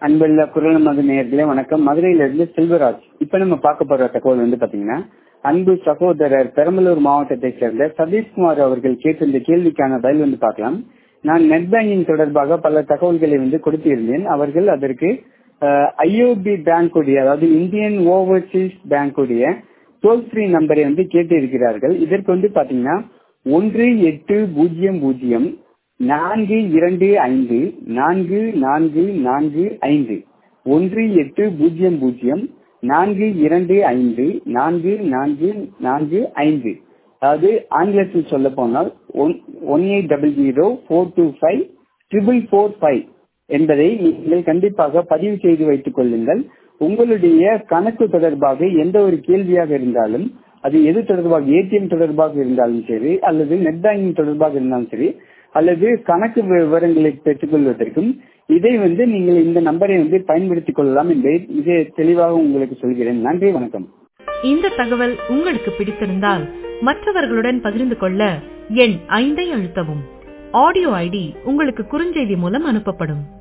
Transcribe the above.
அன்புள்ள குரல் மது நேயர்களே வணக்கம். மதுரையிலிருந்து செல்வராஜ். இப்ப நம்ம பார்க்க போற தகவல் பாத்தீங்கன்னா, அன்பு சகோதரர் பெரம்பலூர் மாவட்டத்தை சேர்ந்த சதீஷ்குமார் அவர்கள் கேட்டிருந்த கேள்விக்கான பதில் பார்க்கலாம். நான் நெட் பேங்கிங் தொடர்பாக பல தகவல்களை கொடுத்திருந்தேன். அவர்கள் அதற்கு ஐஓபி பேங்க் உடைய, அதாவது இந்தியன் ஓவர்சீஸ் பேங்க் உடைய டோல் ஃப்ரீ நம்பரை கேட்டு இருக்கிறார்கள். இதற்கு பாத்தீங்கன்னா 1800 425 4445 1800 425 4445. அதாவது ஆங்கிலத்தில் சொல்ல போனால் 1800-425-445 என்பதை நீங்கள் கண்டிப்பாக பதிவு செய்து வைத்துக் கொள்ளுங்கள். உங்களுடைய கணக்கு தொடர்பாக எந்த ஒரு கேள்வியாக இருந்தாலும், அது எது தொடர்பாக, ஏடிஎம் தொடர்பாக இருந்தாலும் சரி, அல்லது நெட் பேங்கிங் தொடர்பாக இருந்தாலும் சரி, அல்லது கணக்கு விவரங்களை பெற்றுக் கொள்வதற்கும் இதை நீங்கள் இந்த நம்பரை பயன்படுத்திக் கொள்ளலாம் என்பதை மிக தெளிவாக உங்களுக்கு சொல்கிறேன். நன்றி, வணக்கம். இந்த தகவல் உங்களுக்கு பிடித்திருந்தால் மற்றவர்களுடன் பகிர்ந்து கொள்ள எண் 5 அழுத்தவும். ஆடியோ ஐடி உங்களுக்கு குறுஞ்செய்தி மூலம் அனுப்பப்படும்.